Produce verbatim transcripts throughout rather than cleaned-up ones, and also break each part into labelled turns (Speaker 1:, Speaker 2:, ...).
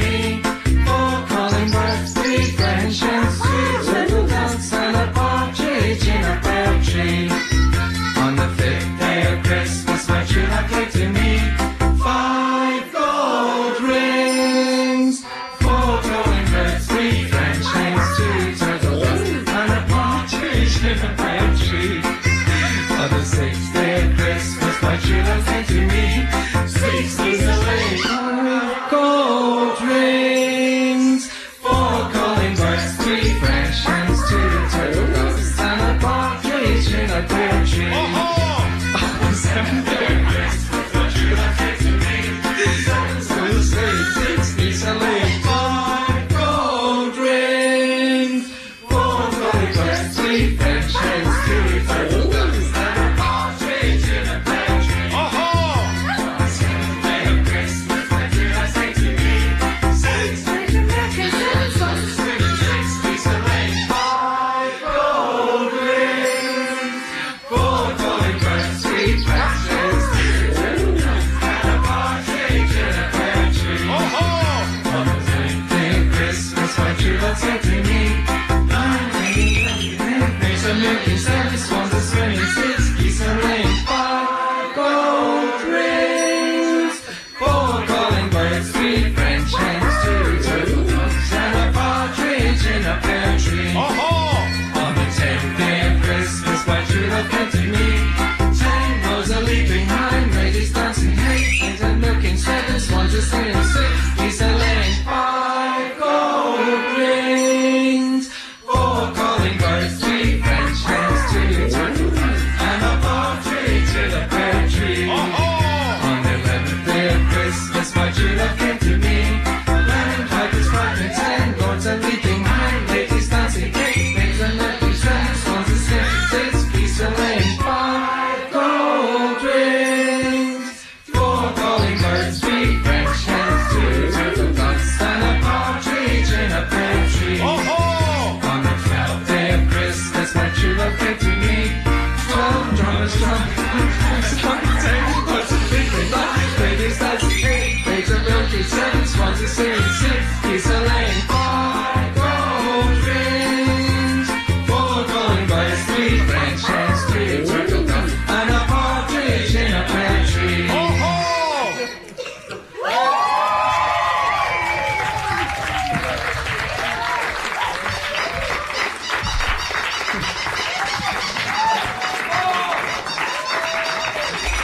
Speaker 1: me. Four calling birds, three French hens, two turtle doves, and a partridge in a pear tree. On the fifth day of Christmas, my true love gave to me five gold rings. Four calling birds, three French hens, two turtle doves, and a partridge in a pear tree. On the sixth day of Christmas, my true love came to me. Six geese a laying, five gold rings. Four calling birds, three French hens, two turtle doves, and a partridge in a pear tree. On the seventh day of Christmas, my true love came to me. Seven schools laying, six geese a laying, five gold rings. Four calling birds, three French hens, two turtle doves, and a partridge in a pear tree. On the seventh day of Christmas, my true love came to me. Six six geese a laying, five gold rings. Four calling birds, three French hens, two turtle doves, and a partridge in a pear tree. On the tenth day of Christmas, my true love said to me, nine eggs are milking, seven swans are swimming, six geese are laying, five gold rings. Four calling birds, three French hens, two turtle doves, and a partridge in a pear tree. On the tenth day of Christmas, my true love came to me. Ten rows are leaping high, ladies dancing, eight eggs are milking, seven swans are singing, six geese are laying, five gold rings. Four calling birds, three French hens, two turtle doves, and a partridge in a pear tree. On the eleventh day of Christmas, my true love came to me. Eleven pipers crying, ten lords are leaping high, ladies dancing, eight eggs are milking, seven swans are singing, six geese are laying, five gold rings. Four calling birds, three French hens, two turtle doves, and a partridge in a pear tree. On the twelfth day of Christmas, my true love came to me. Twelve drummers drumming, ten lords are leaping high, ladies dancing, eight eggs are milking, seven swans are singing, six geese are laying, five gold rings. Four calling birds, three French hens, two turtle doves, and a partridge in a pear tree.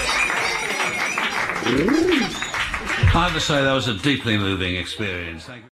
Speaker 2: I have to say that was a deeply moving experience. Thank you.